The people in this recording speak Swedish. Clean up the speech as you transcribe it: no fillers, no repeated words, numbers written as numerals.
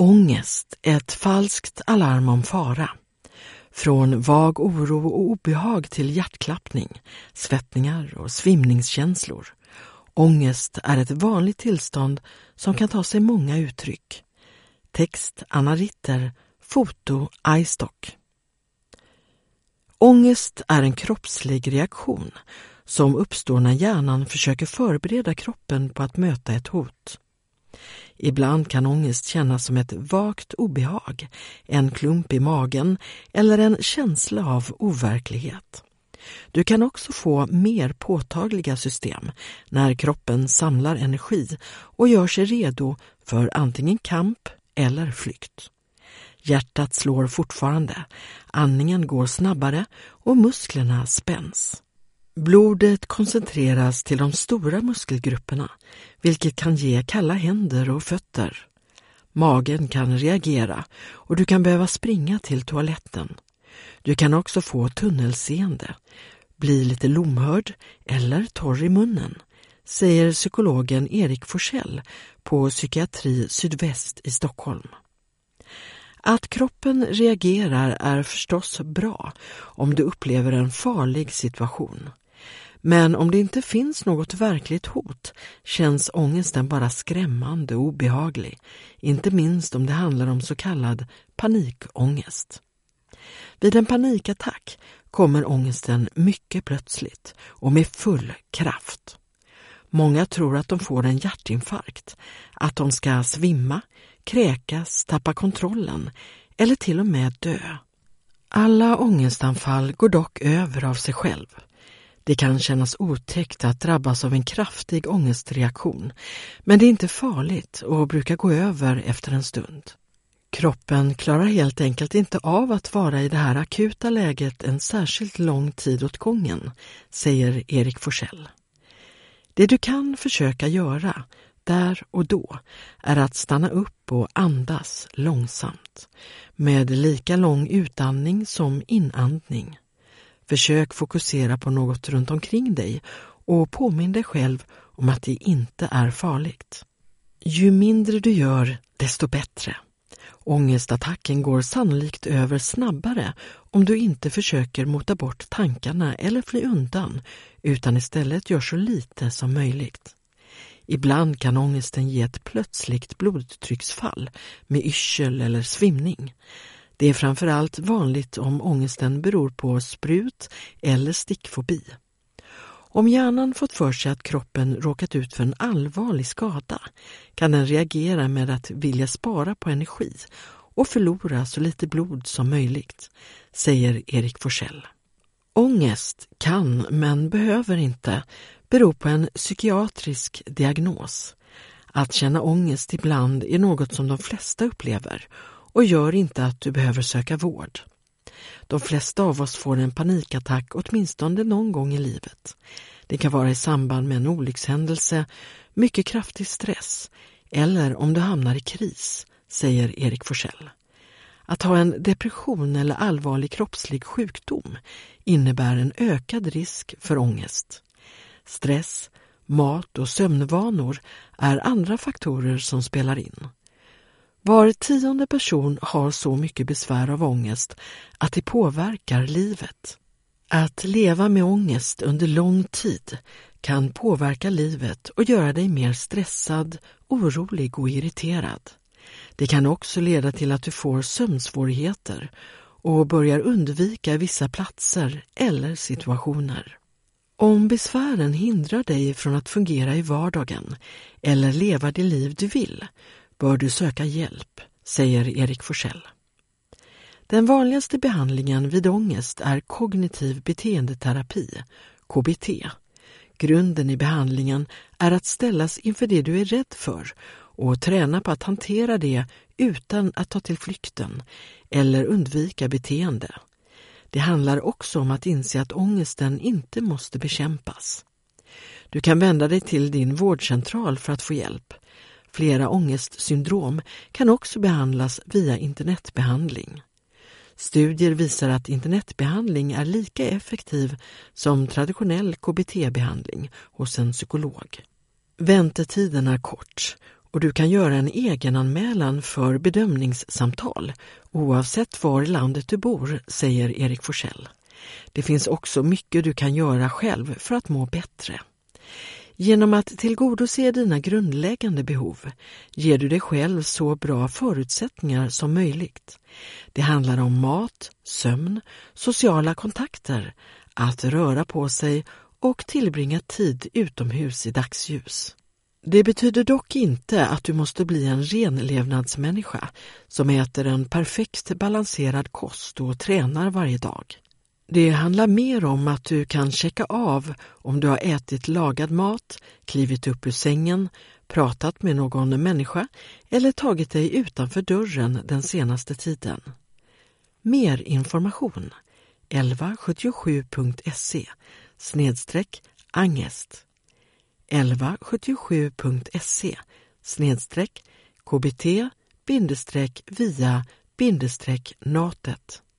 Ångest, ett falskt alarm om fara. Från vag oro och obehag till hjärtklappning, svettningar och svimningskänslor. Ångest är ett vanligt tillstånd som kan ta sig många uttryck. Text Anna Ritter, foto iStock. Ångest är en kroppslig reaktion som uppstår när hjärnan försöker förbereda kroppen på att möta ett hot. Ibland kan ångest kännas som ett vagt obehag, en klump i magen eller en känsla av overklighet. Du kan också få mer påtagliga system när kroppen samlar energi och gör sig redo för antingen kamp eller flykt. Hjärtat slår fortfarande, andningen går snabbare och musklerna spänns. Blodet koncentreras till de stora muskelgrupperna, vilket kan ge kalla händer och fötter. Magen kan reagera och du kan behöva springa till toaletten. Du kan också få tunnelseende, bli lite lomhörd eller torr i munnen, säger psykologen Erik Forsell på Psykiatri Sydväst i Stockholm. Att kroppen reagerar är förstås bra om du upplever en farlig situation. Men om det inte finns något verkligt hot känns ångesten bara skrämmande och obehaglig, inte minst om det handlar om så kallad panikångest. Vid en panikattack kommer ångesten mycket plötsligt och med full kraft. Många tror att de får en hjärtinfarkt, att de ska svimma, kräkas, tappa kontrollen eller till och med dö. Alla ångestanfall går dock över av sig själv. Det kan kännas otäckt att drabbas av en kraftig ångestreaktion, men det är inte farligt och brukar gå över efter en stund. Kroppen klarar helt enkelt inte av att vara i det här akuta läget en särskilt lång tid åt gången, säger Erik Forsell. Det du kan försöka göra där och då är att stanna upp och andas långsamt, med lika lång utandning som inandning. Försök fokusera på något runt omkring dig och påminn dig själv om att det inte är farligt. Ju mindre du gör, desto bättre. Ångestattacken går sannolikt över snabbare om du inte försöker mota bort tankarna eller fly undan, utan istället gör så lite som möjligt. Ibland kan ångesten ge ett plötsligt blodtrycksfall med yrsel eller svimning. Det är framförallt vanligt om ångesten beror på sprut eller stickfobi. Om hjärnan fått för sig att kroppen råkat ut för en allvarlig skada kan den reagera med att vilja spara på energi och förlora så lite blod som möjligt, säger Erik Forsell. Ångest kan, men behöver inte, bero på en psykiatrisk diagnos. Att känna ångest ibland är något som de flesta upplever och gör inte att du behöver söka vård. De flesta av oss får en panikattack åtminstone någon gång i livet. Det kan vara i samband med en olyckshändelse, mycket kraftig stress eller om du hamnar i kris, säger Erik Forsell. Att ha en depression eller allvarlig kroppslig sjukdom innebär en ökad risk för ångest. Stress, mat och sömnvanor är andra faktorer som spelar in. Var 10:e person har så mycket besvär av ångest att det påverkar livet. Att leva med ångest under lång tid kan påverka livet och göra dig mer stressad, orolig och irriterad. Det kan också leda till att du får sömnsvårigheter och börjar undvika vissa platser eller situationer. Om besvären hindrar dig från att fungera i vardagen eller leva det liv du vill, bör du söka hjälp, säger Erik Forsell. Den vanligaste behandlingen vid ångest är kognitiv beteendeterapi, KBT. Grunden i behandlingen är att ställas inför det du är rädd för och träna på att hantera det utan att ta till flykten eller undvika beteende. Det handlar också om att inse att ångesten inte måste bekämpas. Du kan vända dig till din vårdcentral för att få hjälp. Flera ångestsyndrom kan också behandlas via internetbehandling. Studier visar att internetbehandling är lika effektiv som traditionell KBT-behandling hos en psykolog. Väntetiden är kort Och du kan göra en egenanmälan för bedömningssamtal oavsett var i landet du bor, säger Erik Forsell. Det finns också mycket du kan göra själv för att må bättre. Genom att tillgodose dina grundläggande behov ger du dig själv så bra förutsättningar som möjligt. Det handlar om mat, sömn, sociala kontakter, att röra på sig och tillbringa tid utomhus i dagsljus. Det betyder dock inte att du måste bli en renlevnadsmänniska som äter en perfekt balanserad kost och tränar varje dag. Det handlar mer om att du kan checka av om du har ätit lagad mat, klivit upp ur sängen, pratat med någon människa eller tagit dig utanför dörren den senaste tiden. Mer information 1177.se/angest 1177.se/KBT-via-natet